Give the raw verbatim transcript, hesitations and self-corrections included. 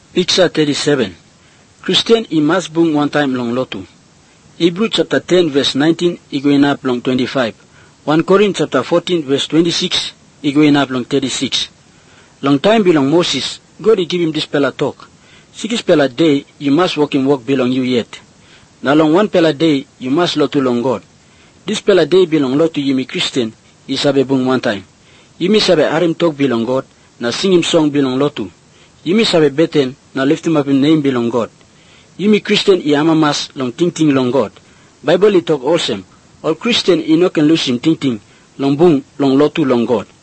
Picture thirty-seven. Christian i must bung one time long lotu. Hebrew chapter ten verse nineteen going up long twenty-five. First Corinthians chapter fourteen verse twenty-six going up long thirty-six. Long time belong Moses. God he give him this pella talk. Six pella day you must walk in work belong you yet. Now long one pella day you must lotu long God. This pella day belong lotu you me Christian is sabe bung one time. You me sabe arim talk belong God. Na sing him song belong lotu. You me sabe beten na lift him up in name belong God. You me Christian i ama mas long ting ting long God. Bible he talk awesome. All Christian i no can lose him ting ting long bung long lotu long God.